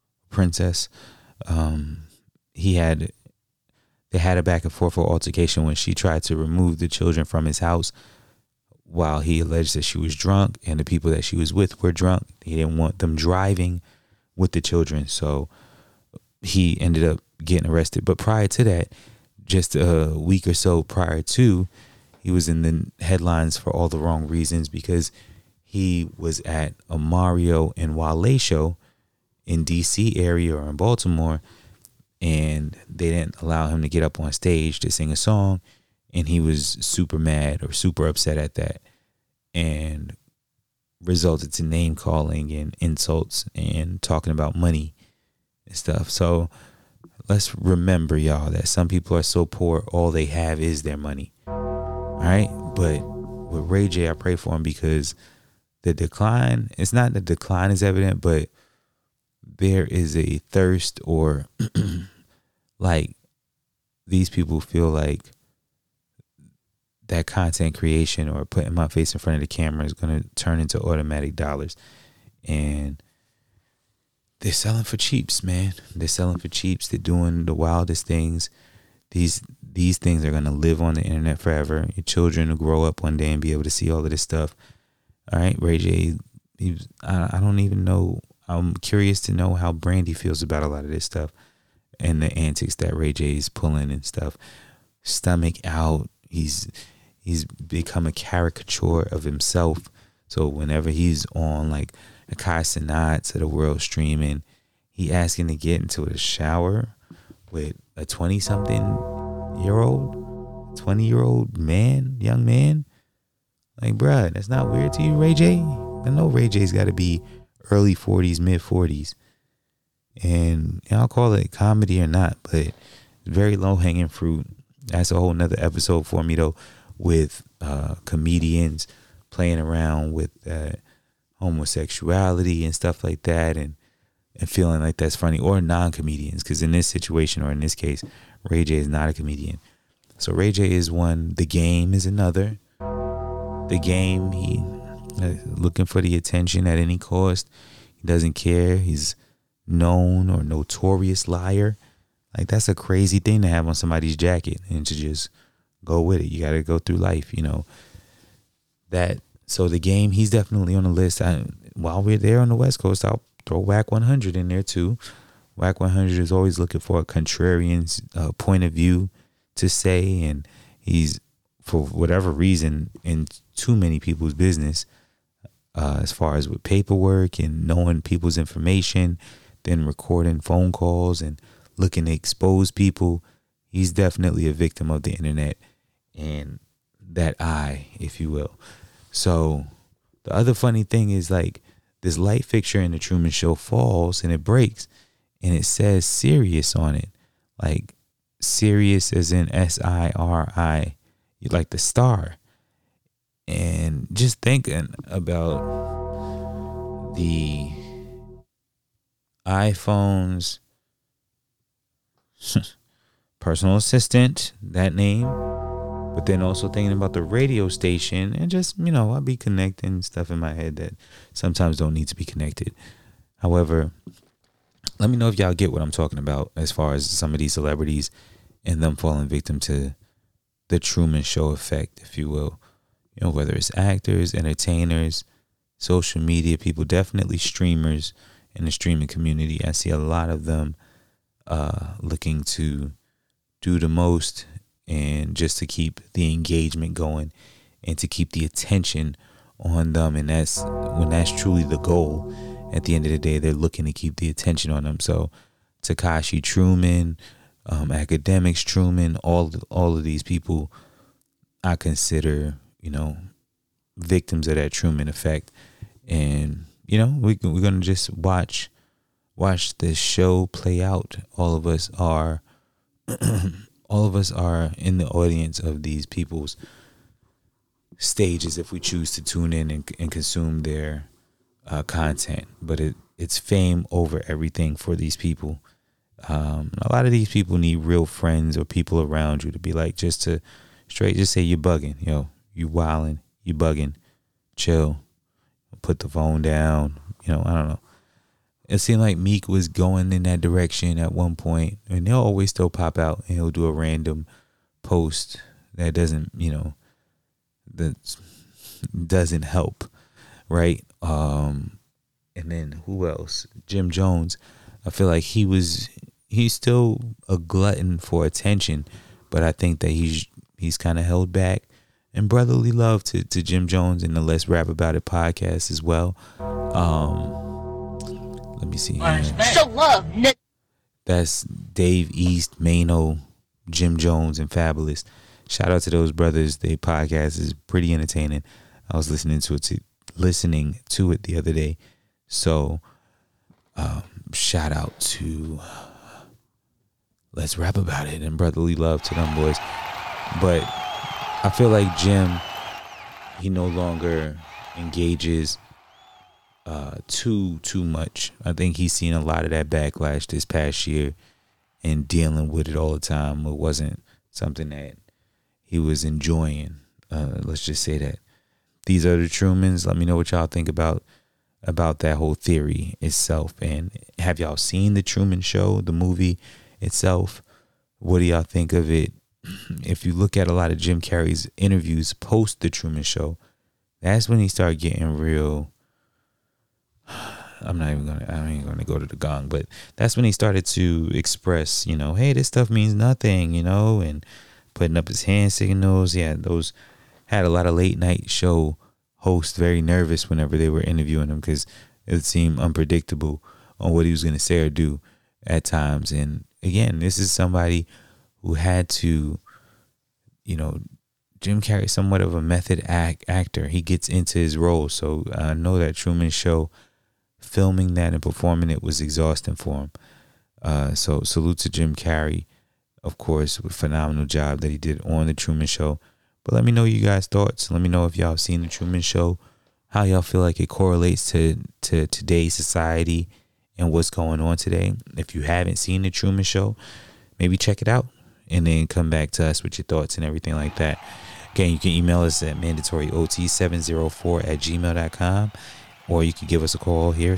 they had a back and forth or altercation when she tried to remove the children from his house while he alleged that she was drunk and the people that she was with were drunk. He didn't want them driving with the children, so he ended up getting arrested. But prior to that, just a week or so prior to, he was in the headlines for all the wrong reasons because he was at a Mario and Wale show in DC area or in Baltimore, and they didn't allow him to get up on stage to sing a song, and he was super mad or super upset at that, and resulted to name calling and insults and talking about money and stuff. So let's remember, y'all, that some people are so poor all they have is their money. All right, but with Ray J, I pray for him because the decline, it's not the decline is evident, but there is a thirst, or like these people feel like that content creation or putting my face in front of the camera is going to turn into automatic dollars. And they're selling for cheaps, man. They're selling for cheaps. They're doing the wildest things. These things are going to live on the internet forever. Your children will grow up one day and be able to see all of this stuff. All right, Ray J, I don't even know. I'm curious to know how Brandy feels about a lot of this stuff and the antics that Ray J is pulling and stuff. Stomach out. He's become a caricature of himself. So whenever he's on like a Kai Cenat of the world streaming, he asking to get into the shower with a 20-year-old man, young man. Like, bruh, that's not weird to you, Ray J? I know Ray J's got to be early 40s, mid 40s. And I'll call it comedy or not, but it's very low hanging fruit. That's a whole nother episode for me, though, with comedians playing around with homosexuality and stuff like that, and feeling like that's funny, or non-comedians, because in this situation, or in this case, Ray J is not a comedian. So Ray J is one. The Game is another. The Game, he looking for the attention at any cost. He doesn't care. He's known or notorious liar. Like, that's a crazy thing to have on somebody's jacket and to just go with it. You got to go through life, that. So The Game, he's definitely on the list. While we're there on the West Coast, I'll throw Whack 100 in there too. Whack 100 is always looking for a contrarian's point of view to say, and he's, for whatever reason, in too many people's business as far as with paperwork and knowing people's information, then recording phone calls and looking to expose people. He's definitely a victim of the internet and that eye, if you will. So the other funny thing is, like, this light fixture in the Truman Show falls and it breaks and it says Sirius on it. Like Sirius as in SIRI, like the star. And just thinking about the iPhone's personal assistant, that name, but then also thinking about the radio station, and just, I'll be connecting stuff in my head that sometimes don't need to be connected. However, let me know if y'all get what I'm talking about as far as some of these celebrities and them falling victim to the Truman Show effect, if you will. You know, whether it's actors, entertainers, social media people, definitely streamers in the streaming community. I see a lot of them looking to do the most and just to keep the engagement going and to keep the attention on them. And that's truly the goal. At the end of the day, they're looking to keep the attention on them. So Tekashi Truman, Academics Truman, all of these people I consider, you know, victims of that Truman effect. And, you know, we're going to just watch this show play out. All of us are in the audience of these people's stages if we choose to tune in and consume their content. But it's fame over everything for these people. A lot of these people need real friends or people around you to be like, just say you're bugging, yo, you wilding, you bugging, chill, put the phone down. You know, I don't know. It seemed like Meek was going in that direction at one point, and he'll always still pop out and he'll do a random post that doesn't, you know, that doesn't help, right? And then who else? Jim Jones. I feel like he's still a glutton for attention, but I think that he's kind of held back. And brotherly love to Jim Jones and the Let's Rap About It podcast as well. Let me see here. Show love, Nick. That's Dave East, Mano, Jim Jones, and Fabulous. Shout out to those brothers. Their podcast is pretty entertaining. I was listening to it the other day. So shout out to Let's Rap About It and brotherly love to them boys. But I feel like Jim, he no longer engages too much. I think he's seen a lot of that backlash this past year and dealing with it all the time. It wasn't something that he was enjoying. Let's just say that. These are the Trumans. Let me know what y'all think about that whole theory itself. And have y'all seen The Truman Show, the movie itself? What do y'all think of it? If you look at a lot of Jim Carrey's interviews post The Truman Show, that's when he started getting real. I ain't gonna go to the gong, but that's when he started to express, you know, hey, this stuff means nothing, you know, and putting up his hand signals. Yeah, those had a lot of late night show hosts very nervous whenever they were interviewing him because it seemed unpredictable on what he was going to say or do at times. And again, this is somebody who had to, you know, Jim Carrey, somewhat of a method actor. He gets into his role. So I know that Truman Show, filming that and performing it was exhausting for him. So salute to Jim Carrey, of course, with a phenomenal job that he did on The Truman Show. But let me know you guys' thoughts. Let me know if y'all seen The Truman Show, how y'all feel like it correlates to today's society and what's going on today. If you haven't seen The Truman Show, maybe check it out and then come back to us with your thoughts and everything like that. Again, you can email us at mandatoryot704@gmail.com, or you can give us a call here,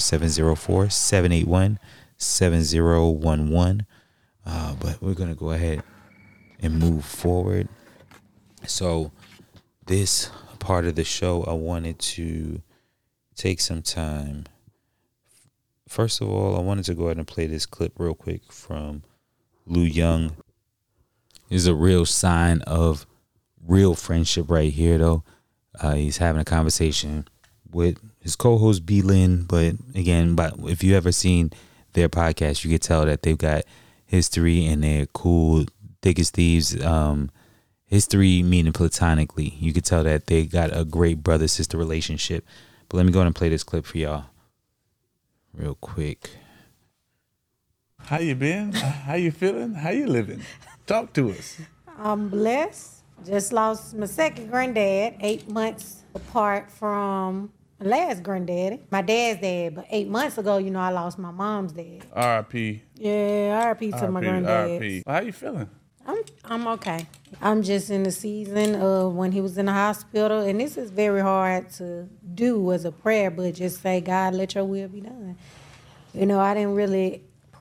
704-781-7011. But we're going to go ahead and move forward. So this part of the show, I wanted to take some time. First of all, I wanted to go ahead and play this clip real quick from Lou Young. Is a real sign of real friendship right here, though. He's having a conversation with his co-host B Lynn, but again, if you ever seen their podcast, you could tell that they've got history and they're cool, thick as thieves. History meaning platonically. You could tell that they got a great brother-sister relationship. But let me go ahead and play this clip for y'all real quick. How you been? How you feeling? How you living? Talk to us. I'm blessed. Just lost my second granddad, 8 months apart from my last granddaddy, my dad's dad. But 8 months ago, you know, I lost my mom's dad. R.I.P. Yeah, R.I.P. to my granddad. R.I.P. How you feeling? I'm okay. I'm just in the season of when he was in the hospital, and this is very hard to do as a prayer, but just say, God, let your will be done. You know, I didn't really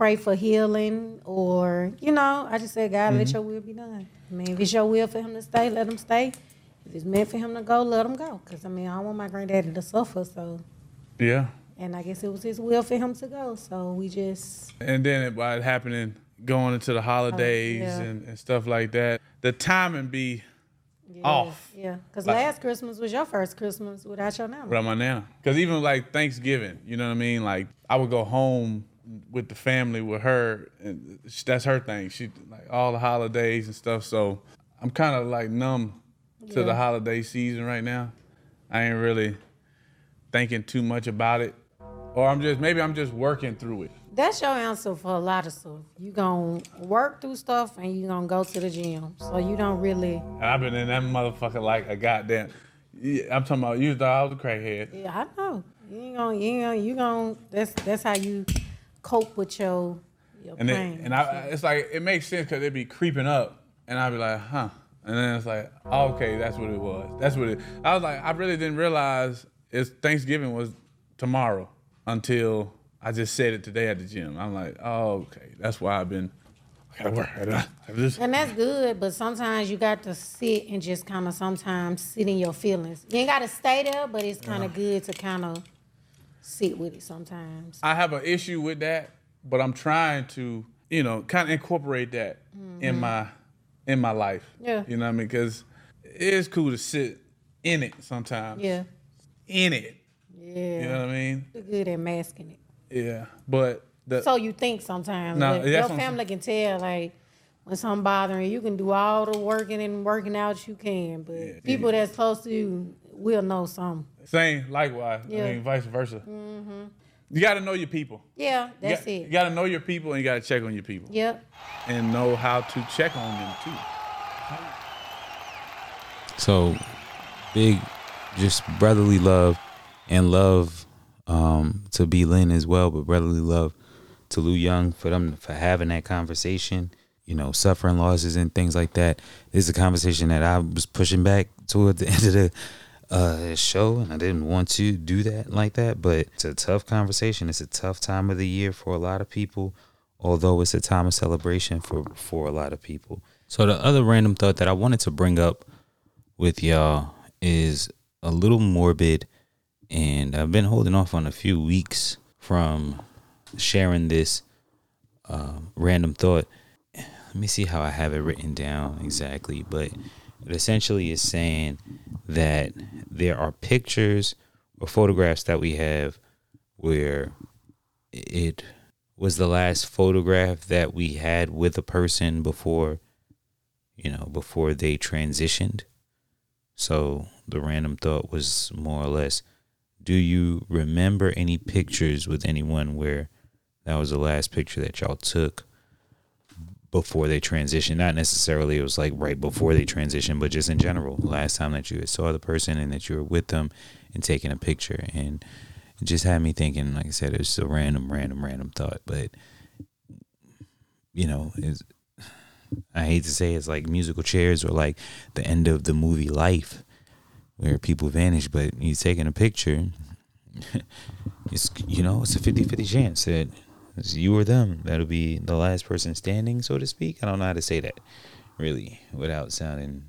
pray for healing, or, you know, I just said, God, let Mhm. your will be done. I mean, if it's your will for him to stay, let him stay. If it's meant for him to go, let him go. Because, I mean, I don't want my granddaddy to suffer, so. Yeah. And I guess it was his will for him to go, so we just. And then by it happening, going into the holidays yeah. and stuff like that, the timing be off. Yeah, because Like- last Christmas was your first Christmas without your nana. Without my nana. Because even like Thanksgiving, you know what I mean? Like I would go home with the family with her, and that's her thing. She like all the holidays and stuff. So I'm kind of like numb to Yeah. the holiday season right now. I ain't really thinking too much about it, or maybe I'm just working through it. That's your answer for a lot of stuff. You gonna work through stuff and you gonna go to the gym. So you don't really. And I've been in that motherfucker like a goddamn. Yeah, I'm talking about you thought I was a crackhead. Yeah, I know. You gonna. That's how you cope with your And pain. it's like it makes sense because it be creeping up, and I'd be like, huh. And then it's like, oh, okay, that's what it was. That's what it. I was like, I really didn't realize Thanksgiving was tomorrow until I just said it today at the gym. I'm like, oh, okay, that's why I've been. I gotta work. And that's good, but sometimes you got to sit and just kind of sometimes sit in your feelings. You ain't got to stay there, but it's kind of good to kind of sit with it sometimes. I have an issue with that, but I'm trying to, kind of incorporate that in my life. Yeah. You know what I mean? Because it is cool to sit in it sometimes. Yeah. In it. Yeah. You know what I mean? You're good at masking it. Yeah. But So you think sometimes. No, but that's your what I'm family can tell, like, when something bothering you, you can do all the working and working out you can, but people that's close to you will know something. same, likewise. Yeah. I mean, vice versa. Mm-hmm. You got to know your people. Yeah, that's You it. got to know your people, and you got to check on your people. Yep. And know how to check on them, too. So big, just brotherly love, and love to B Lynn as well, but brotherly love to Lou Young for having that conversation. Suffering losses and things like that. This is a conversation that I was pushing back toward the end of the show, and I didn't want to do that like that. But it's a tough conversation. It's a tough time of the year for a lot of people, although it's a time of celebration for a lot of people. So the other random thought that I wanted to bring up with y'all is a little morbid, and I've been holding off on a few weeks from sharing this random thought. Let me see how I have it written down exactly, but it essentially is saying that there are pictures or photographs that we have where it was the last photograph that we had with a person before they transitioned. So the random thought was more or less, do you remember any pictures with anyone where that was the last picture that y'all took before they transitioned? Not necessarily it was like right before they transitioned, but just in general, last time that you saw the person and that you were with them and taking a picture. And it just had me thinking, like I said, it was a random thought. But, I hate to say it's like musical chairs or like the end of the movie Life where people vanish, but you taking a picture, it's a 50-50 chance that it's you or them that'll be the last person standing, so to speak. I don't know how to say that really without sounding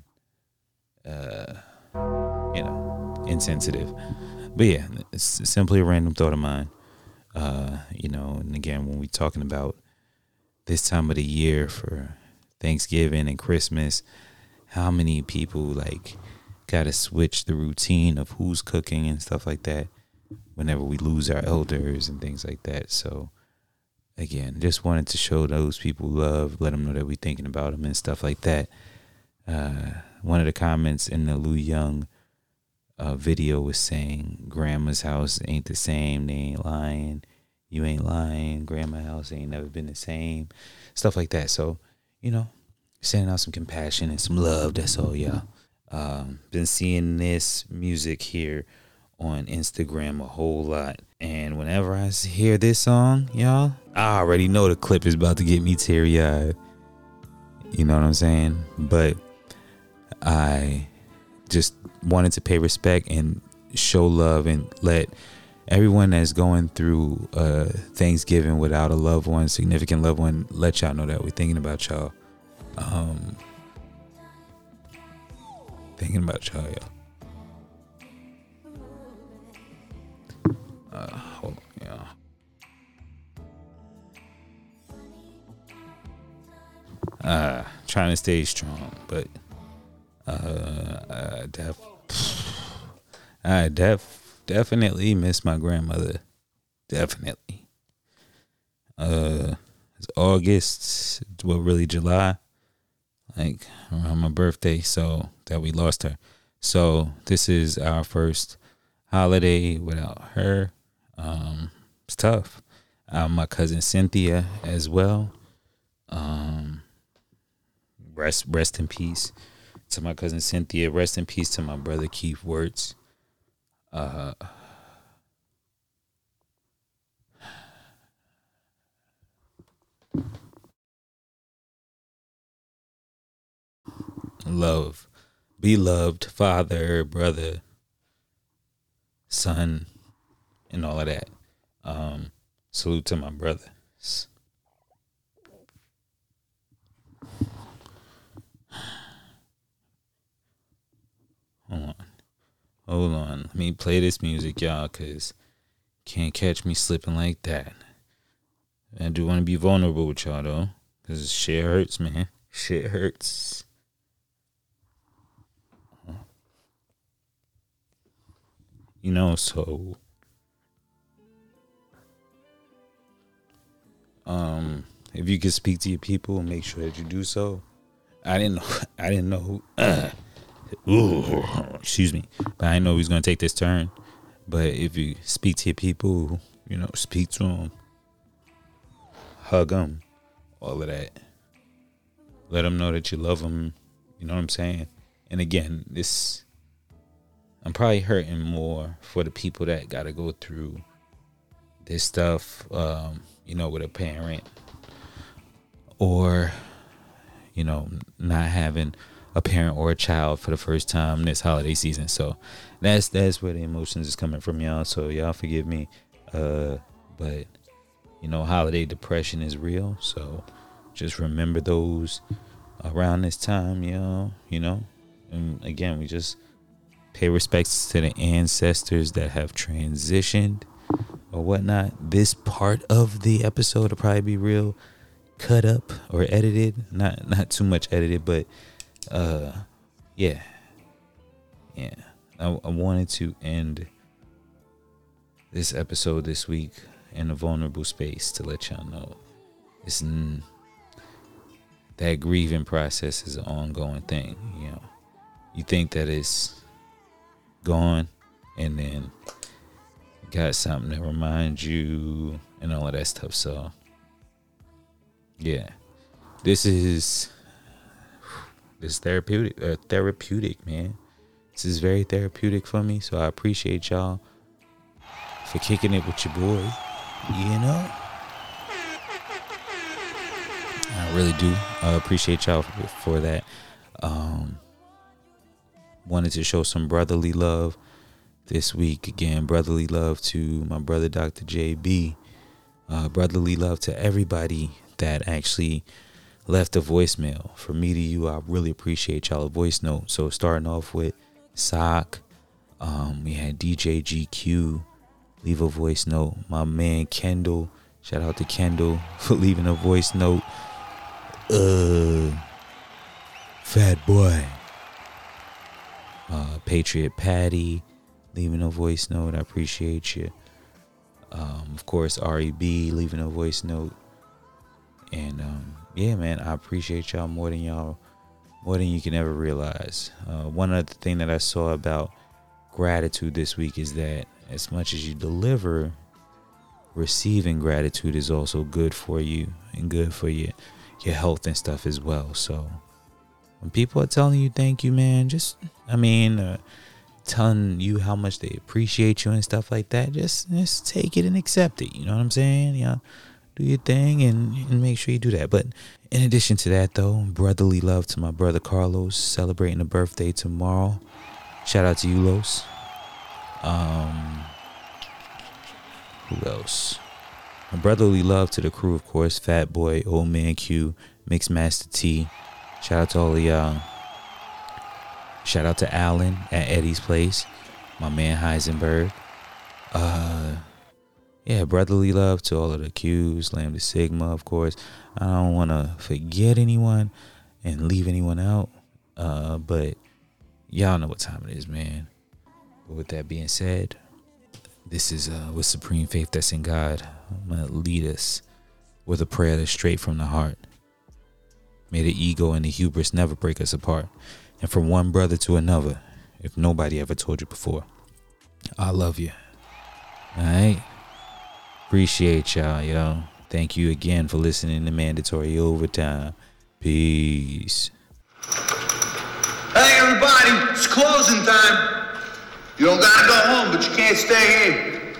insensitive, but yeah, it's simply a random thought of mine. And again, when we're talking about this time of the year for Thanksgiving and Christmas, how many people gotta switch the routine of who's cooking and stuff like that whenever we lose our elders and things like that. So again, just wanted to show those people love, let them know that we're thinking about them and stuff like that. One of the comments in the Lou Young video was saying, grandma's house ain't the same, they ain't lying, you ain't lying, grandma's house ain't never been the same, stuff like that. So, sending out some compassion and some love, that's all, y'all. Been seeing this music here on Instagram a whole lot, and whenever I hear this song, y'all, I already know the clip is about to get me teary-eyed. You know what I'm saying? But I just wanted to pay respect and show love and let everyone that's going through Thanksgiving without a loved one, significant loved one, let y'all know that we're thinking about y'all. Thinking about y'all, y'all. Hold on, y'all. Trying to stay strong, but I definitely miss my grandmother. Definitely. It's August, well, really July, like around my birthday, so that we lost her. So this is our first holiday without her. It's tough. My cousin Cynthia as well. Rest in peace to my cousin Cynthia. Rest in peace to my brother Keith Wirtz. Love, beloved father, brother, son, and all of that. Salute to my brothers. Hold on. Let me play this music, y'all, because can't catch me slipping like that. I do want to be vulnerable with y'all, though, because shit hurts, man. Shit hurts. You know, so if you could speak to your people, make sure that you do so. I didn't know excuse me. But I didn't know he was gonna take this turn. But if you speak to your people, you know, speak to them, hug them, all of that. Let them know that you love them. You know what I'm saying? And again, I'm probably hurting more for the people that got to go through this stuff, you know, with a parent or, you know, not having a parent or a child for the first time this holiday season. So that's where the emotions is coming from, y'all. So y'all forgive me. But, you know, holiday depression is real. So just remember those around this time, y'all, you know. And again, we just pay respects to the ancestors that have transitioned or whatnot. This part of the episode will probably be real cut up or edited. Not too much edited, but yeah. I wanted to end this episode this week in a vulnerable space to let y'all know that grieving process is an ongoing thing. You know, you think that it's gone, and then got something that reminds you and all of that stuff. So yeah, this is therapeutic, man. This is very therapeutic for me. So I appreciate y'all for kicking it with your boy. You know, I really do. I appreciate y'all for that. Wanted to show some brotherly love this week. Again, brotherly love to my brother, Dr. JB. Brotherly love to everybody that actually left a voicemail. From me to you, I really appreciate y'all a voice note. So starting off with Sock, we had DJ GQ leave a voice note. My man Kendall, shout out to Kendall for leaving a voice note. Fat Boy, Patriot Patty leaving a voice note. I appreciate you. Of course, REB leaving a voice note. And yeah, man, I appreciate y'all more than you can ever realize. One other thing that I saw about gratitude this week is that as much as you deliver, receiving gratitude is also good for you and good for your health and stuff as well. So when people are telling you thank you, man, telling you how much they appreciate you and stuff like that, just take it and accept it. You know what I'm saying? Yeah, do your thing and make sure you do that. But in addition to that, though, brotherly love to my brother Carlos, celebrating a birthday tomorrow. Shout out to you, Los. Who else? My brotherly love to the crew, of course. Fat Boy, Old Man Q, Mixmaster T. Shout out to all of y'all. Shout out to Alan at Eddie's Place. My man Heisenberg. Yeah, brotherly love to all of the Qs, Lambda Sigma, of course. I don't want to forget anyone and leave anyone out. But y'all know what time it is, man. But with that being said, this is with supreme faith that's in God. I'm going to lead us with a prayer that's straight from the heart. May the ego and the hubris never break us apart. And from one brother to another, if nobody ever told you before, I love you. All right? Appreciate y'all, yo. Thank you again for listening to Mandatory Overtime. Peace. Hey, everybody, it's closing time. You don't gotta go home, but you can't stay here.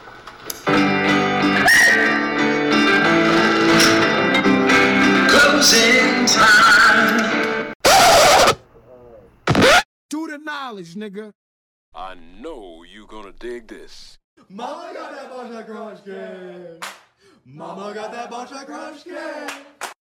Closing time. Do the knowledge, nigga. I know you gonna dig this. Mama got that bunch of crunch can. Mama got that bunch of crunch can.